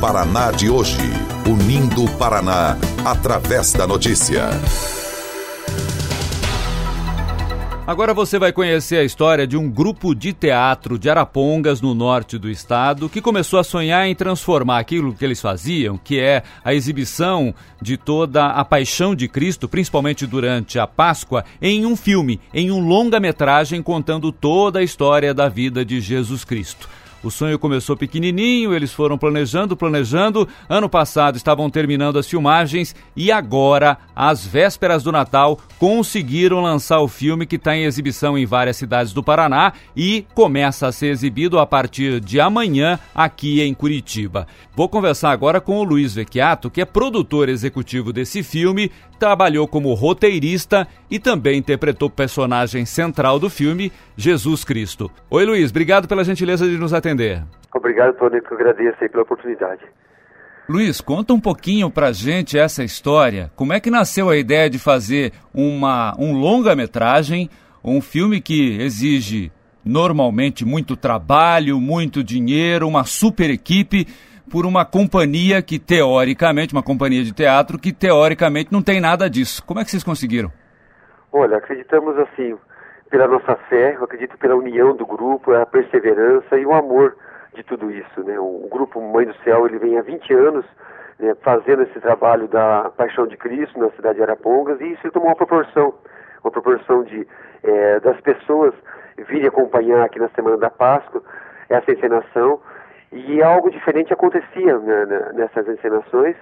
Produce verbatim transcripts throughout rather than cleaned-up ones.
Paraná de hoje. Unindo o Paraná, através da notícia. Agora você vai conhecer a história de um grupo de teatro de Arapongas, no norte do estado, que começou a sonhar em transformar aquilo que eles faziam, que é a exibição de toda a paixão de Cristo, principalmente durante a Páscoa, em um filme, em um longa-metragem contando toda a história da vida de Jesus Cristo. O sonho começou pequenininho, eles foram planejando, planejando. Ano passado estavam terminando as filmagens e agora, às vésperas do Natal, conseguiram lançar o filme que está em exibição em várias cidades do Paraná e começa a ser exibido a partir de amanhã aqui em Curitiba. Vou conversar agora com o Luiz Vecchiato, que é produtor executivo desse filme, trabalhou como roteirista e também interpretou o personagem central do filme, Jesus Cristo. Oi, Luiz, obrigado pela gentileza de nos atender. Obrigado, Tony, que eu agradeço aí pela oportunidade. Luiz, conta um pouquinho pra gente essa história. Como é que nasceu a ideia de fazer uma, um longa-metragem, um filme que exige normalmente muito trabalho, muito dinheiro, uma super equipe, por uma companhia que teoricamente, uma companhia de teatro que teoricamente não tem nada disso. Como é que vocês conseguiram? Olha, acreditamos assim, pela nossa fé, eu acredito pela união do grupo, a perseverança e o amor de tudo isso, né? O grupo Mãe do Céu, ele vem há vinte anos, né, fazendo esse trabalho da Paixão de Cristo na cidade de Arapongas, e isso tomou uma proporção, uma proporção de é, das pessoas virem acompanhar aqui na Semana da Páscoa essa encenação, e algo diferente acontecia, né, nessas encenações,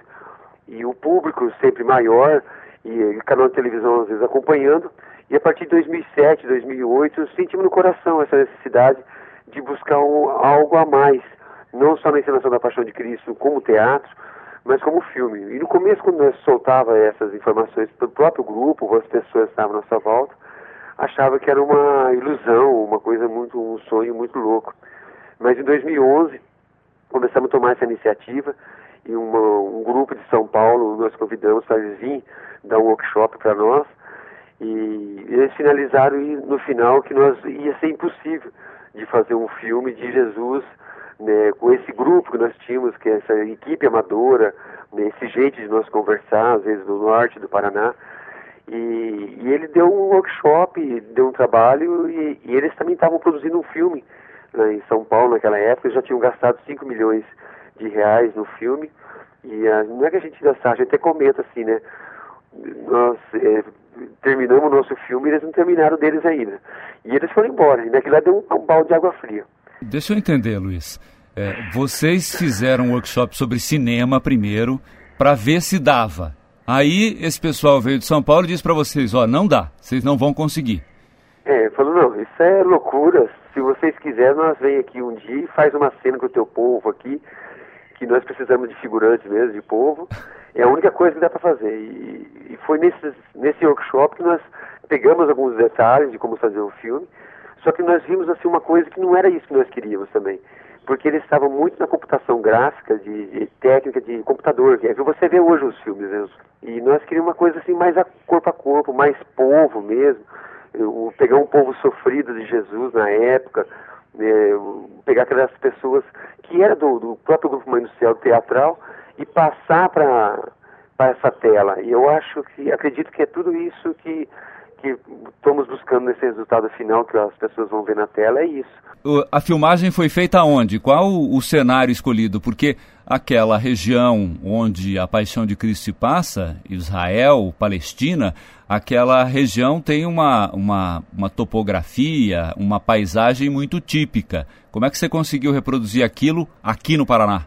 e o público sempre maior, e o canal de televisão às vezes acompanhando, e a partir de dois mil e sete, dois mil e oito, sentimos no coração essa necessidade de buscar um, algo a mais, não só na encenação da Paixão de Cristo como teatro, mas como filme. E no começo, quando nós soltava essas informações para o próprio grupo, as pessoas que estavam à nossa volta, achava que era uma ilusão, uma coisa muito, um sonho muito louco. Mas em dois mil e onze, começamos a tomar essa iniciativa, e uma, um grupo de São Paulo, nós convidamos para eles virem dar um workshop para nós, e eles finalizaram no final que nós ia ser impossível de fazer um filme de Jesus, né, com esse grupo que nós tínhamos, que é essa equipe amadora, né, esse jeito de nós conversar, às vezes do norte do Paraná, e, e ele deu um workshop, deu um trabalho, e, e eles também estavam produzindo um filme, né, em São Paulo naquela época, já tinham gastado cinco milhões de reais no filme, e a, não é que a gente gastar, a gente até comenta assim, né, nós é, terminamos o nosso filme e eles não terminaram deles ainda. E eles foram embora, e naquilo lá deu um, um balde de água fria. Deixa eu entender, Luiz. É, vocês fizeram um workshop sobre cinema primeiro, para ver se dava. Aí esse pessoal veio de São Paulo e disse para vocês, ó, não dá, vocês não vão conseguir. É, falou, não, isso é loucura, se vocês quiserem, nós vem aqui um dia e faz uma cena com o teu povo aqui, que nós precisamos de figurantes mesmo, de povo. É a única coisa que dá para fazer. E, e foi nesse, nesse workshop que nós pegamos alguns detalhes de como fazer o filme, só que nós vimos assim uma coisa que não era isso que nós queríamos também, porque eles estavam muito na computação gráfica, de, de técnica de computador, que é que você vê hoje os filmes, né? E nós queríamos uma coisa assim mais a corpo a corpo, mais povo mesmo, eu, pegar um povo sofrido de Jesus na época, né? Pegar aquelas pessoas que era do, do próprio Grupo Mãe do Céu teatral, e passar para essa tela. E eu acho que, acredito que é tudo isso que, que estamos buscando nesse resultado final que as pessoas vão ver na tela, é isso. A filmagem foi feita onde? Qual o, o cenário escolhido? Porque aquela região onde a Paixão de Cristo se passa, Israel, Palestina, aquela região tem uma, uma, uma topografia, uma paisagem muito típica. Como é que você conseguiu reproduzir aquilo aqui no Paraná?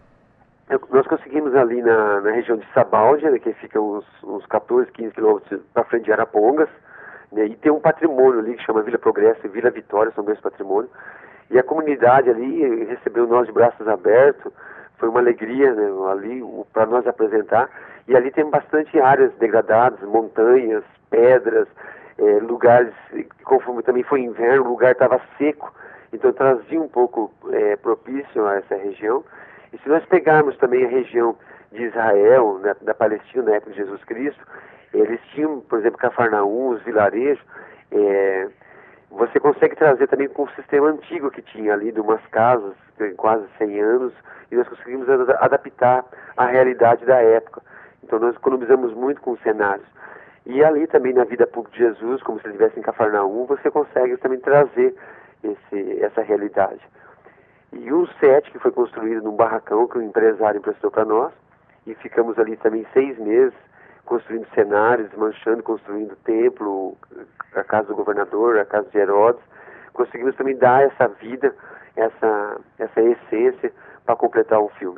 Nós conseguimos ali na, na região de Sabáudia, né, que fica uns, uns quatorze, quinze quilômetros para frente de Arapongas, né, e tem um patrimônio ali que chama Vila Progresso e Vila Vitória, são dois patrimônios, e a comunidade ali recebeu nós de braços abertos, foi uma alegria, né, ali para nós apresentar, e ali tem bastante áreas degradadas, montanhas, pedras, é, lugares, conforme também foi inverno, o lugar estava seco, então trazia um pouco é, propício a essa região. E se nós pegarmos também a região de Israel, né, da Palestina, na época de Jesus Cristo, eles tinham, por exemplo, Cafarnaum, os vilarejos, é, você consegue trazer também com o sistema antigo que tinha ali, de umas casas, tem quase cem anos, e nós conseguimos ad- adaptar à realidade da época. Então nós economizamos muito com os cenários. E ali também na vida pública de Jesus, como se ele estivesse em Cafarnaum, você consegue também trazer esse, essa realidade. E o set que foi construído num barracão que o empresário emprestou para nós, e ficamos ali também seis meses construindo cenários, manchando, construindo o templo, a casa do governador, a casa de Herodes. Conseguimos também dar essa vida, essa, essa essência para completar o filme.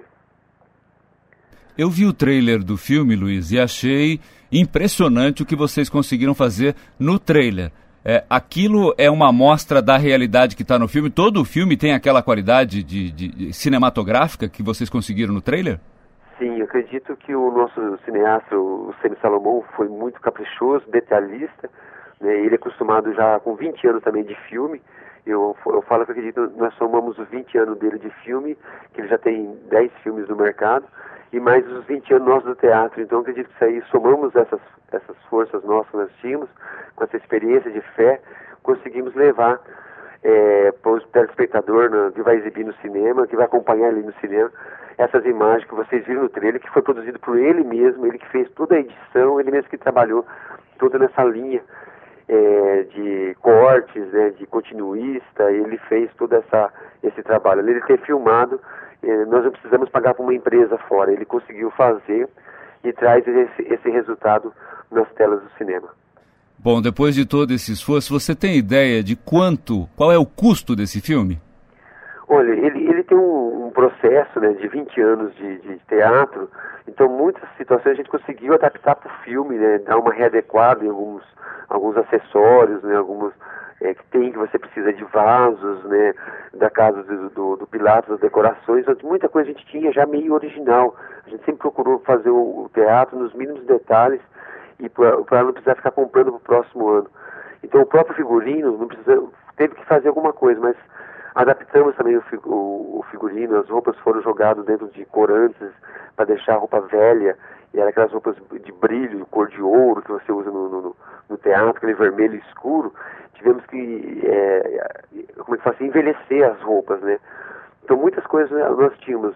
Eu vi o trailer do filme, Luiz, e achei impressionante o que vocês conseguiram fazer no trailer. É, aquilo é uma amostra da realidade que está no filme? Todo o filme tem aquela qualidade de, de, de cinematográfica que vocês conseguiram no trailer? Sim, eu acredito que o nosso cineasta, o Semi Salomão, foi muito caprichoso, detalhista, né? Ele é acostumado já com vinte anos também de filme. Eu, eu falo que eu acredito que nós somamos os vinte anos dele de filme, que ele já tem dez filmes no mercado, e mais os vinte anos nossos do teatro. Então eu acredito que isso aí, somamos essas, essas forças nossas que nós tínhamos, com essa experiência de fé, conseguimos levar é, para o telespectador, né, que vai exibir no cinema, que vai acompanhar ele no cinema, essas imagens que vocês viram no trailer, que foi produzido por ele mesmo, ele que fez toda a edição, ele mesmo que trabalhou toda nessa linha é, de cortes, né, de continuista, ele fez todo essa, esse trabalho. Ele ter filmado, é, nós não precisamos pagar para uma empresa fora, ele conseguiu fazer e traz esse, esse resultado nas telas do cinema. Bom, depois de todo esse esforço, você tem ideia de quanto, qual é o custo desse filme? Olha, ele, ele tem um, um processo, né, de vinte anos de, de teatro, então muitas situações a gente conseguiu adaptar para o filme, né, dar uma readequada em alguns, alguns acessórios, né, alguns é, que tem que você precisa de vasos, né, da casa do, do, do Pilatos, das decorações, muita coisa a gente tinha já meio original. A gente sempre procurou fazer o, o teatro nos mínimos detalhes e para não precisar ficar comprando para o próximo ano. Então o próprio figurino não precisa, teve que fazer alguma coisa, mas adaptamos também o, o, o figurino, as roupas foram jogadas dentro de corantes para deixar a roupa velha, e era aquelas roupas de brilho, cor de ouro que você usa no, no, no teatro, aquele vermelho escuro. Tivemos que, é, como é que fala assim, envelhecer as roupas, né? Então muitas coisas nós tínhamos.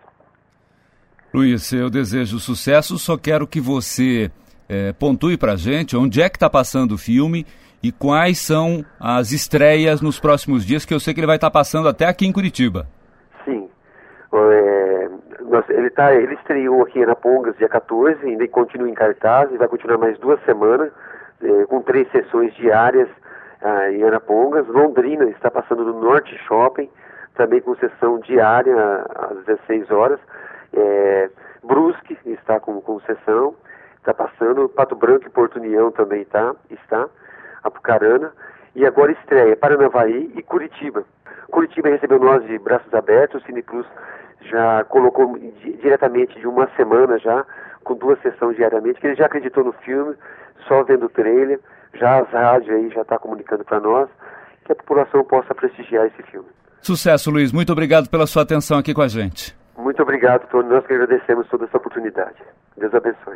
Luiz, eu desejo sucesso, só quero que você é, pontue pra gente onde é que está passando o filme e quais são as estreias nos próximos dias, que eu sei que ele vai estar passando até aqui em Curitiba. Sim. É, nós, ele, tá, ele estreou aqui em Arapongas dia quatorze, ainda continua em cartaz e vai continuar mais duas semanas, é, com três sessões diárias ah, em Arapongas. Londrina está passando no Norte Shopping, também com sessão diária às dezesseis horas. É, Brusque está com, com sessão, está passando. Pato Branco e Porto União também tá, está. Apucarana, e agora estreia Paranavaí e Curitiba. Curitiba recebeu nós de braços abertos, o Cine Plus já colocou di- diretamente de uma semana já, com duas sessões diariamente, que ele já acreditou no filme, só vendo o trailer, já as rádios aí já está comunicando para nós, que a população possa prestigiar esse filme. Sucesso, Luiz. Muito obrigado pela sua atenção aqui com a gente. Muito obrigado, Tony. Nós que agradecemos toda essa oportunidade. Deus abençoe.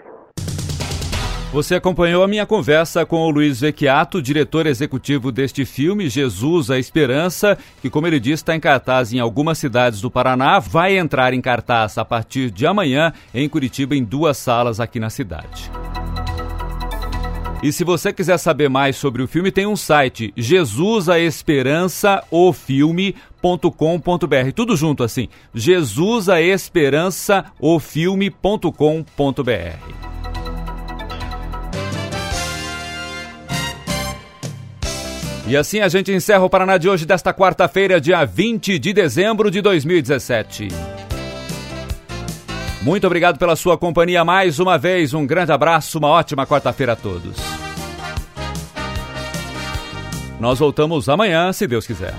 Você acompanhou a minha conversa com o Luiz Vecchiato, diretor executivo deste filme, Jesus, a Esperança, que, como ele disse, está em cartaz em algumas cidades do Paraná, vai entrar em cartaz a partir de amanhã em Curitiba, em duas salas aqui na cidade. E se você quiser saber mais sobre o filme, tem um site, jesus a esperança o filme ponto com ponto b r, tudo junto assim, jesus a esperança o filme ponto com ponto b r. E assim a gente encerra o Paraná de hoje desta quarta-feira, dia vinte de dezembro de dois mil e dezessete. Muito obrigado pela sua companhia mais uma vez, um grande abraço, uma ótima quarta-feira a todos. Nós voltamos amanhã, se Deus quiser.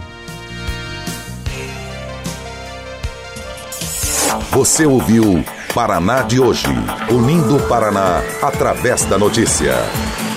Você ouviu Paraná de hoje, unindo o Paraná através da notícia.